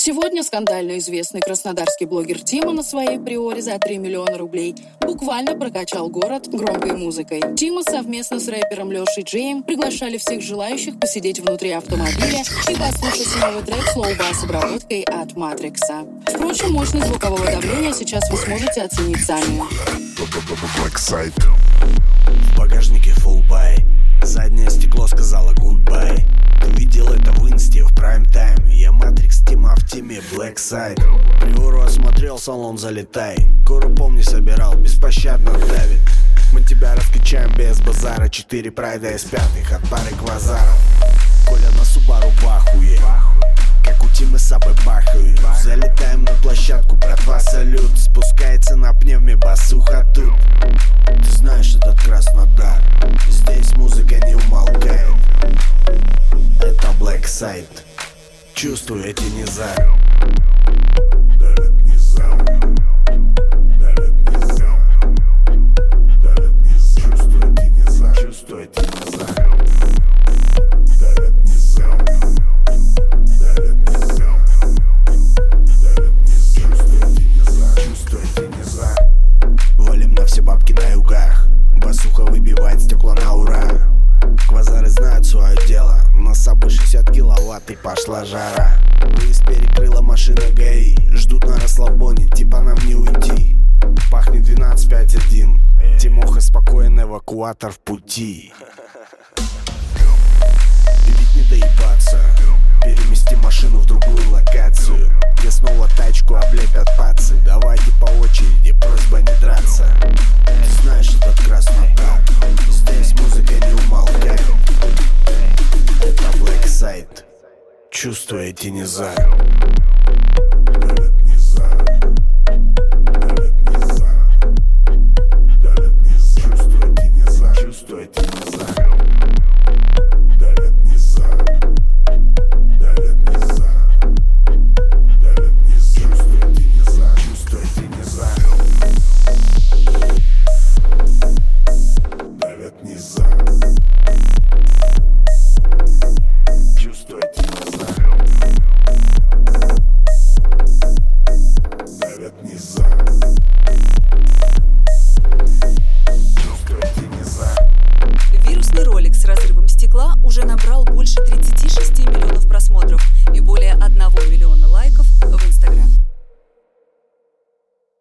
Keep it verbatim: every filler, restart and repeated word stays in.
Сегодня скандально известный краснодарский блогер Тима на своей приоре за три миллиона рублей буквально прокачал город громкой музыкой. Тима совместно с рэпером Лешей Джеем приглашали всех желающих посидеть внутри автомобиля и послушать новый трек с лоу-бас обработкой от Матрикса. Впрочем, мощность звукового давления сейчас вы сможете оценить сами. В багажнике full buy, заднее стекло сказала goodbye. Ты видел это в инсте в прайм-тайм. Я Матрикс, Тима в теме Blackside. Приору осмотрел, салон залетай. Кору помни собирал, беспощадно давит. Мы тебя раскачаем без базара. Четыре прайда из пятых от пары квазаров. Коля на Субару бахуе, как у Тимы Сабы бахают. Залетаем на площадку, братва, салют. Спускается на пневме басуха тут. Ты знаешь этот Краснодар, здесь музыка не умолкает. Это Blackside, чувствую эти низа. Давят низа, давят низа, давят низа. Чувствую эти низа, чувствую эти низа. Давят низа, давят низа, давят низа. Чувствую эти низа, чувствую эти низа. Валим на все бабки на югах. Басуха выбивает стекла на ура. Квазары знают свое дело. На Сабы шестьдесят киловатт и пошла жара. Выезд перекрыла машина ГАИ. Ждут на расслабоне, типа нам не уйти. Пахнет двенадцать пять один. Тимоха спокоен, эвакуатор в пути. И ведь не доебаться. Перемести машину в другую локацию, где снова тачку облепят пацы. Давайте по очереди, просьба не драться. Ты знаешь этот Краснодар, здесь музыка не умолкает. Это Blackside, чувствую эти низа.